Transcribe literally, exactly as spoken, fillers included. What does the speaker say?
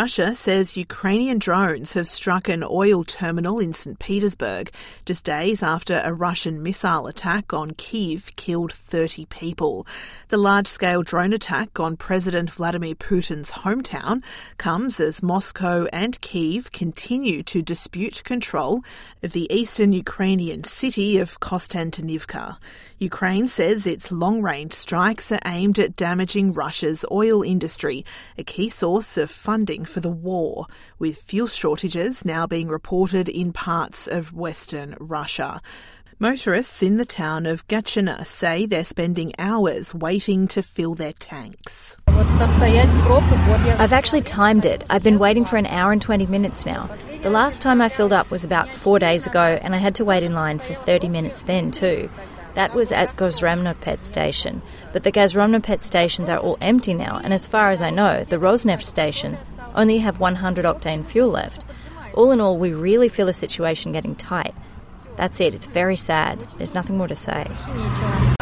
Russia says Ukrainian drones have struck an oil terminal in Saint Petersburg just days after a Russian missile attack on Kyiv killed thirty people. The large-scale drone attack on President Vladimir Putin's hometown comes as Moscow and Kyiv continue to dispute control of the eastern Ukrainian city of Kostantinivka. Ukraine says its long-range strikes are aimed at damaging Russia's oil industry, a key source of funding for the war, with fuel shortages now being reported in parts of western Russia. Motorists in the town of Gatchina say they're spending hours waiting to fill their tanks. I've actually timed it. I've been waiting for an hour and twenty minutes now. The last time I filled up was about four days ago, and I had to wait in line for thirty minutes then too. That was at Gazromnepet station, but the Gazromnepet stations are all empty now, and as far as I know, the Rosneft stations only have one hundred octane fuel left. All in all, we really feel the situation getting tight. That's it, it's very sad. There's nothing more to say.